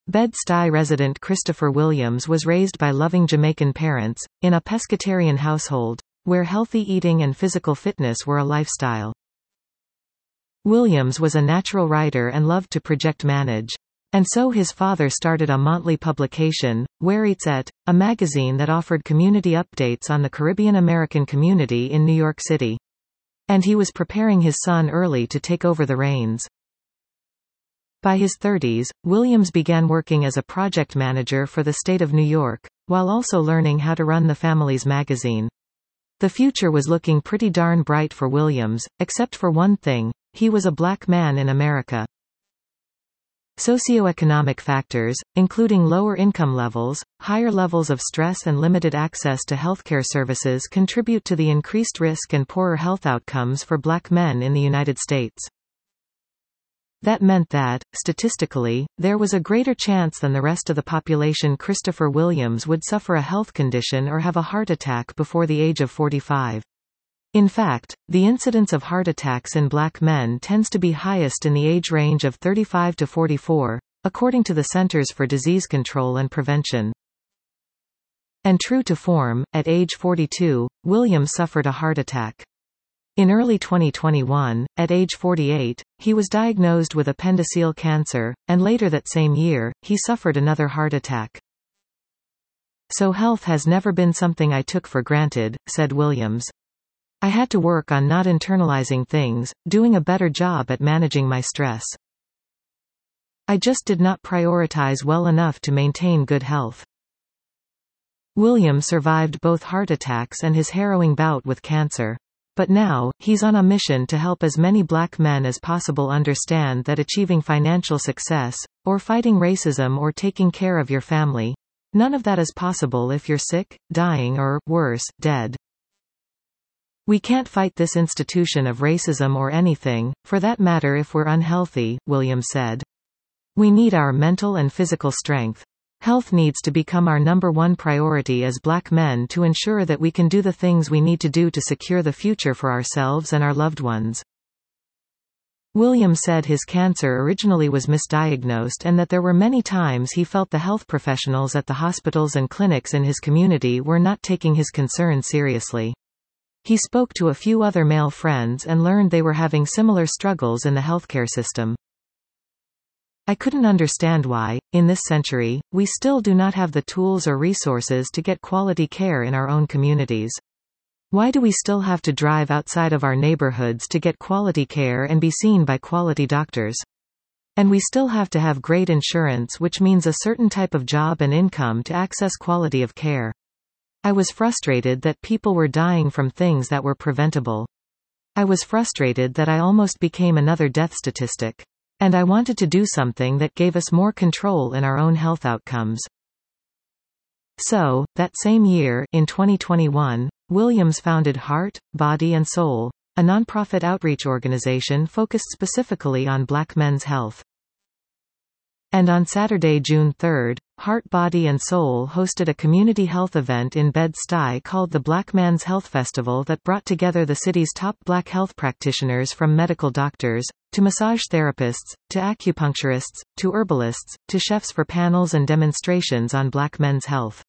Bed-Stuy resident Christopher Williams was raised by loving Jamaican parents, in a pescatarian household, where healthy eating and physical fitness were a lifestyle. Williams was a natural writer and loved to project manage. And so his father started a monthly publication, Where Eats At, a magazine that offered community updates on the Caribbean American community in New York City. And he was preparing his son early to take over the reins. By his 30s, Williams began working as a project manager for the state of New York, while also learning how to run the family's magazine. The future was looking pretty darn bright for Williams, except for one thing: he was a black man in America. Socioeconomic factors, including lower income levels, higher levels of stress and limited access to healthcare services, contribute to the increased risk and poorer health outcomes for black men in the United States. That meant that, statistically, there was a greater chance than the rest of the population Christopher Williams would suffer a health condition or have a heart attack before the age of 45. In fact, the incidence of heart attacks in black men tends to be highest in the age range of 35 to 44, according to the Centers for Disease Control and Prevention. And true to form, at age 42, Williams suffered a heart attack. In early 2021, at age 48, he was diagnosed with appendiceal cancer, and later that same year, he suffered another heart attack. So health has never been something I took for granted, said Williams. I had to work on not internalizing things, doing a better job at managing my stress. I just did not prioritize well enough to maintain good health. Williams survived both heart attacks and his harrowing bout with cancer. But now, he's on a mission to help as many black men as possible understand that achieving financial success, or fighting racism or taking care of your family, none of that is possible if you're sick, dying or, worse, dead. We can't fight this institution of racism or anything, for that matter, if we're unhealthy, Williams said. We need our mental and physical strength. Health needs to become our number one priority as black men to ensure that we can do the things we need to do to secure the future for ourselves and our loved ones. Williams said his cancer originally was misdiagnosed and that there were many times he felt the health professionals at the hospitals and clinics in his community were not taking his concern seriously. He spoke to a few other male friends and learned they were having similar struggles in the healthcare system. I couldn't understand why, in this century, we still do not have the tools or resources to get quality care in our own communities. Why do we still have to drive outside of our neighborhoods to get quality care and be seen by quality doctors? And we still have to have great insurance, which means a certain type of job and income to access quality of care. I was frustrated that people were dying from things that were preventable. I was frustrated that I almost became another death statistic. And I wanted to do something that gave us more control in our own health outcomes. So, that same year, in 2021, Williams founded Heart, Body and Soul, a nonprofit outreach organization focused specifically on black men's health. And on Saturday, June 3, Heart, Body and Soul hosted a community health event in Bed-Stuy called the Black Man's Health Festival that brought together the city's top black health practitioners, from medical doctors, to massage therapists, to acupuncturists, to herbalists, to chefs, for panels and demonstrations on black men's health.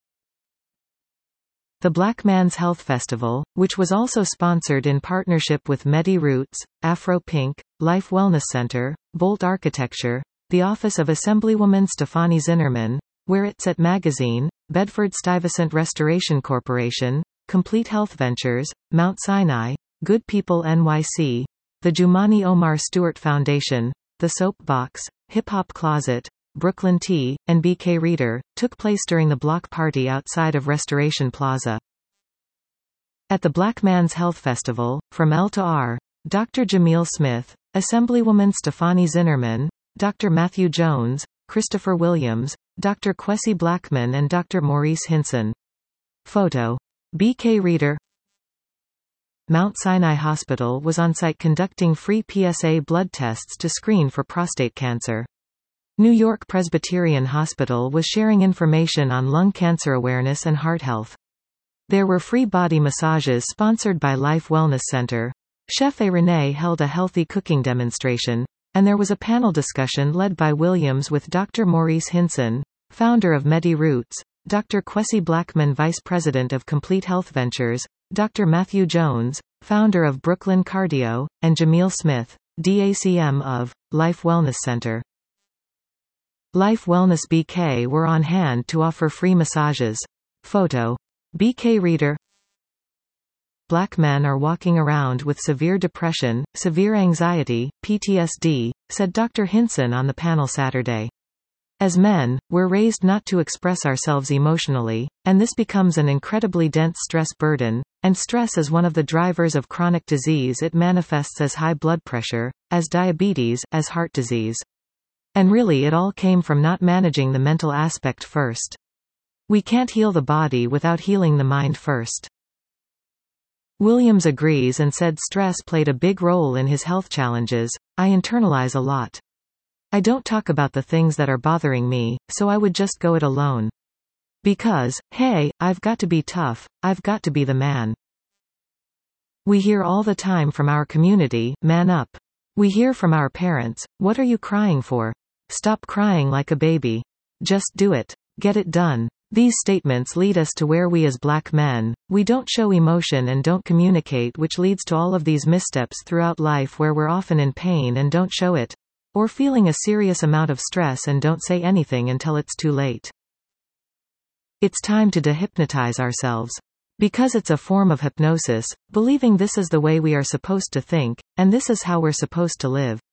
The Black Man's Health Festival, which was also sponsored in partnership with Medi Roots, Afro Pink, Life Wellness Center, Bolt Architecture, the Office of Assemblywoman Stefani Zinnerman, Where It's At Magazine, Bedford-Stuyvesant Restoration Corporation, Complete Health Ventures, Mount Sinai, Good People NYC, the Jumani Omar Stewart Foundation, The Soap Box, Hip Hop Closet, Brooklyn Tea, and BK Reader, took place during the block party outside of Restoration Plaza. At the Black Man's Health Festival, from L to R, Dr. Jamil Smith, Assemblywoman Stefani Zinnerman, Dr. Matthew Jones, Christopher Williams, Dr. Kwesi Blackman and Dr. Maurice Hinson. Photo. BK Reader. Mount Sinai Hospital was on site conducting free PSA blood tests to screen for prostate cancer. New York Presbyterian Hospital was sharing information on lung cancer awareness and heart health. There were free body massages sponsored by Life Wellness Center. Chef A. Renee held a healthy cooking demonstration. and there was a panel discussion led by Williams with Dr. Maurice Hinson, founder of MediRoots, Dr. Kwesi Blackman, vice president of Complete Health Ventures, Dr. Matthew Jones, founder of Brooklyn Cardio, and Jamil Smith, DACM of Life Wellness Center. Life Wellness BK were on hand to offer free massages. Photo. BK Reader. Black men are walking around with severe depression, severe anxiety, PTSD, said Dr. Hinson on the panel Saturday. As men, we're raised not to express ourselves emotionally, and this becomes an incredibly dense stress burden, and stress is one of the drivers of chronic disease. It manifests as high blood pressure, as diabetes, as heart disease. And really it all came from not managing the mental aspect first. We can't heal the body without healing the mind first. Williams agrees and said stress played a big role in his health challenges. I internalize a lot. I don't talk about the things that are bothering me, so I would just go it alone. Because, hey, I've got to be tough, I've got to be the man. We hear all the time from our community, man up. We hear from our parents, what are you crying for? Stop crying like a baby. Just do it. Get it done. These statements lead us to where we as black men, we don't show emotion and don't communicate, which leads to all of these missteps throughout life where we're often in pain and don't show it. Or feeling a serious amount of stress and don't say anything until it's too late. It's time to dehypnotize ourselves. Because it's a form of hypnosis, believing this is the way we are supposed to think, and this is how we're supposed to live.